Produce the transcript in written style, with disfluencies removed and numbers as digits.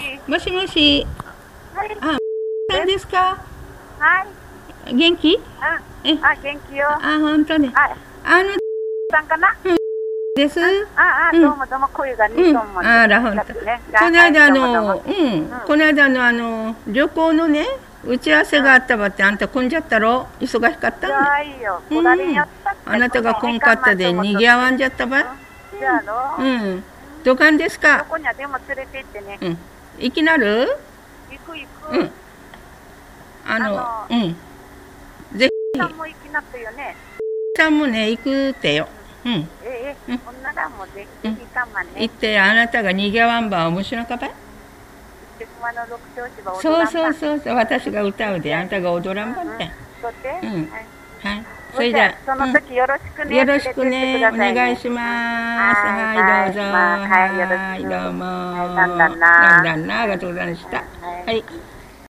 もしもし。 はい。 あ、さんですか。 はい。 元気？ 元気よ。 本当ね。 はい。さんかな。 です。 どうもどうも、声がね、と思って。 あら、ほんと。この間この間の旅行のね、打ち合わせがあったばって、あんた混んじゃったろ？忙しかったんね。 いいよ。こられんやったって。 あなたが来んかったで、にぎわわんじゃったばい。 じゃあの。 どかんですか？ どこにはでも連れて行ってね。 行きなる？ 行く。 ぜひ。 さんも行きなったよね。 さんもね、行くってよ。 女らもぜひかまね。 行って、あなたがにぎわんば面白かばい？そう、私が歌うで、あなたが踊らんばって。はい。それじゃその時よろしくね。 よろしくね。お願いします。はい、どうぞ。はい、どうも。だんだんな。ありがとうございました。はい。